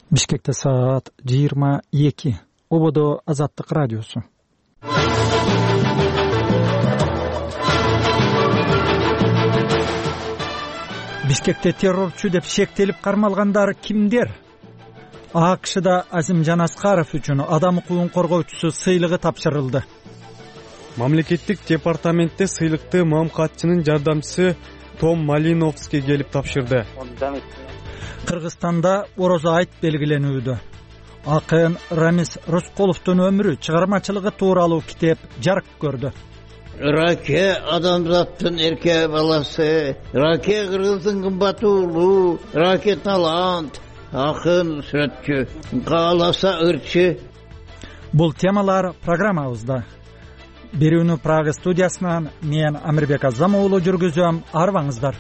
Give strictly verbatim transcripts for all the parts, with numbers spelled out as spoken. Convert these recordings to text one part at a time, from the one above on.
Бишкекте саат жыйырма эки. Ободо Азаттык радиосу. Бишкекте террорчу деп шектелип кармалгандар кимдер? АКШда Азимжан Аскаров үчүн адам укугун коргоочусу сыйлыгы тапшырылды. Мамлекеттик департаментте сыйлыкты мамкатчынын жардамчысы Том Малиновский келип тапшырды. Кыргызстанда орозо айт белгиленүүдө. Акын Рамис Рыскуловдун өмүрү, чыгармачылыгы тууралуу китеп жарык көрдү. Раке адамзаттын эрке баласы, Раке кыргыздын кымбат уулу, Раке талант, акын сүрөтчү, кааласа ырчы. Бул темалар программабызда. Берүүнү Прага студиясынан мен Амирбек Азам уулу жүргүзөм. Арбаңыздар.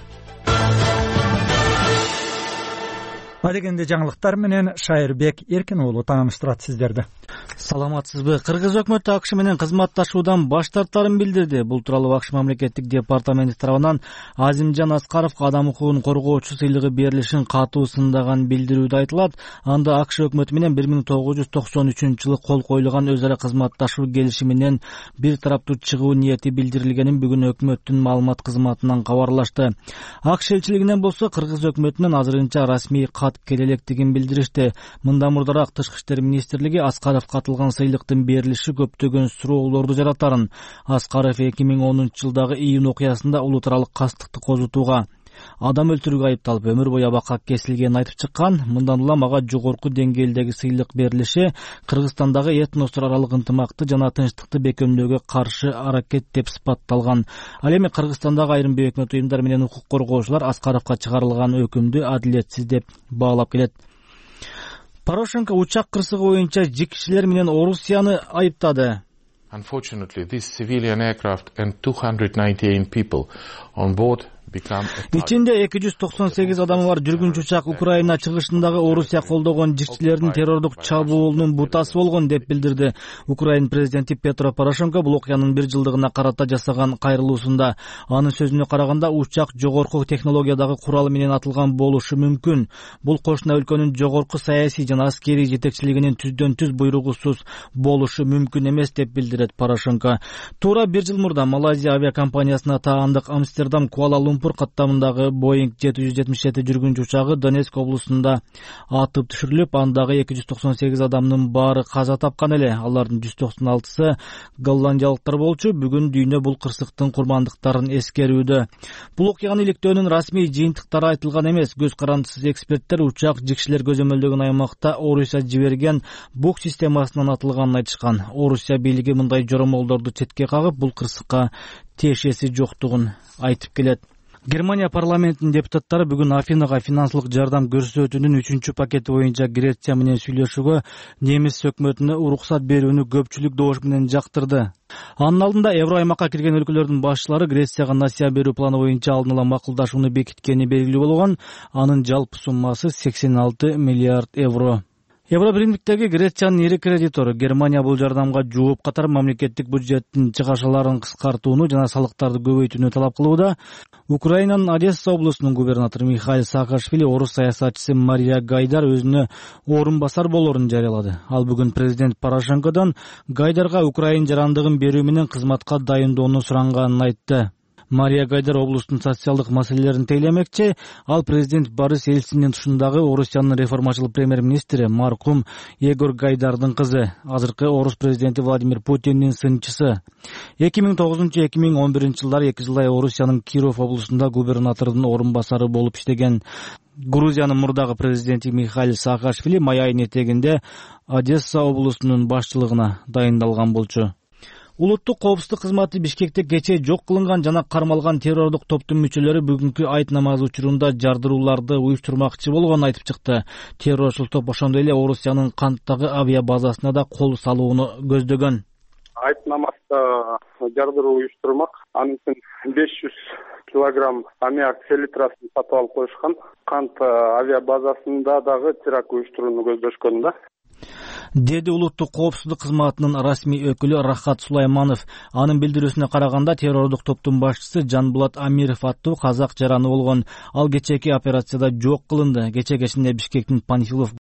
Алегенде жаңылыктар менен Шайырбек Эркин уулу тааныштырат сиздерди. Саламатсызбы? Кыргыз өкмөтү АКШ менен кызматташуудан баш тартаарын билдирди. Бул тууралуу АКШ мамлекеттик департаменти тарабынан Азимжан Аскаровго адам укугун коргоочу сыйлыгы берилишин катуу сындаган билдирүүдө айтылат. Анда АКШ өкмөтү менен бир миң тогуз жүз токсон үчүнчү жылы кол коюлган өз ара кызматташуу келишиминен бир тараптуу чыгуу ниети билдирилгенин бүгүн өкмөттүн маалымат кызматынан кабарлашты. АКШ элчилигинен болсо Кыргыз өкмөтүнөн азырынча расмий кат келе электигин билдиришти. Мындан мурдараак Тышкы иштер министрлиги Аскаров катылган сыйлыктын берилиши көптөгөн суроолорду жаратарын. Аскаров эки миң онунчу жылдагы июнь окуясында улуттаралык кастыкты козутууга, адам өлтүрүүгө айыпталып өмүр бою абакка кесилгенин айтып чыккан. Мындан улам ага жогорку деңгээлдеги сыйлык берилиши Кыргызстандагы этностор аралык ынтымакты жана тынчтыкты бекемдөөгө каршы аракет деп сыпатталган. Ал эми Кыргызстандагы айрым бейөкмөт уюмдар менен укук коргоочулар Аскаровго чыгарылган өкүмдү адилетсиз деп баалап келет. Порошенко учак кырсыгы боюнча жикшилер менен Орусияны айыптады. Unfortunately, this civilian aircraft and two hundred ninety-eight people on board Ичинде эки жүз токсон сегиз адамы бар жүргүнчү учак Украина чыгышындагы Орусия колдогон жикчилердин террордук чабуулунун бутасы болгон деп билдирди Украина президенти Петро Порошенко бул окуянын бир жылдыгына карата жасаган кайрылуусунда. Анын сөзүнө караганда учак жогорку технологиядагы курал менен атылган болушу мүмкүн. Бул кошуна өлкөнүн жогорку саясий жана аскерий жетекчилигинин түздөн түз буйругусуз болушу мүмкүн эмес деп билдирет Порошенко. Туура бир жыл мурда Малайзия авиакомпаниясына таандык Амстердам Куала-Лумпур каттамындагы Боинг жети жүз жетимиш жети жүргүнчү учагы Донецк облусунда атып түшүрүлүп, андагы эки жүз токсон сегиз адамдын баары каза тапкан эле. Алардын жүз токсон алтысы голландиялыктар болчу. Бүгүн дүйнө бул кырсыктын курмандыктарын эскерүүдө. Бул окуяны иликтөөнүн расмий жыйынтыктары айтылган эмес. Көз карандысыз эксперттер учак жикшилер көзөмөлдөгөн аймакта Орусия жиберген бук системасынан атылганын айтышкан. Орусия бийлиги мындай жоромолдорду четке кагып, бул кырсыкка тиешеси жоктугун айтып келет. Германия парламентинин депутаттары бүгүн Афинага финансылык жардам көрсөтүүнүн үчүнчү пакети боюнча Греция менен сүйлөшүүгө немис өкмөтүнө уруксат берүүнү көпчүлүк добуш менен жактырды. Анын алдында Евро аймакка кирген өлкөлөрдүн башчылары Грецияга насыя берүү планы боюнча алдын ала макулдашууну бекиткени белгилүү болгон. Анын жалпы суммасы сексен алты миллиард евро. Евробиримдиктеги Грециянын ири кредитору Германия бул жардамга жооп катар мамлекеттик бюджеттин чыгашаларын кыскартууну жана салыктарды көбөйтүүнү талап кылууда. Украинанын Одесса облусунун губернатору Михаил Саакашвили орус саясатчысы Мария Гайдар өзүнө орун басар болоорун жарыялады. Ал бүгүн президент Порошенкодон Гайдарга Украин жарандыгын берүү менен кызматка дайындоону суранганын айтты. Мария Гайдар облустун социалдык маселелерин тейлемекчи. Ал президент Борис Ельциндин тушундагы Орусиянын реформачыл премьер-министри маркум Егор Гайдардын кызы, азыркы орус президенти Владимир Путиндин сынчысы. эки миң тогузунчу — эки миң он биринчи жылдары эки жылдай Орусиянын Киров облусунда губернатордун орун басары болуп иштеген. Грузиянын мурдагы президенти Михаил Саакашвили май айынын этегинде Одесса облусунун башчылыгына дайындалган болчу. Улуттук коопсуздук кызматы Бишкекте кечээ жок кылынган жана кармалган террордук топтун мүчөлөрү бүгүнкү айт намазы учурунда жардырууларды уюштурмакчы болгонун айтып чыкты. Террорчул топ ошондой эле Орусиянын Канттагы авиа базасына да кол салууну көздөгөн. Айт намазда жардыруу уюштурмак. Анын үчүн беш жүз килограмм аммиак селитрасын сатып алып коюшкан. Кант авиа базасында дагы теракт уюштурууну көздөшкөн да. деди улуттук коопсуздук кызматынын расмий өкүлү Рахат Сулайманов. Анын билдирүүсүнө караганда террордук топтун башчысы Жанбулат Амиров аттуу казак жараны болгон. Ал кечээки операцияда жок кылынды. Кечээ кечинде Бишкектин Панфилов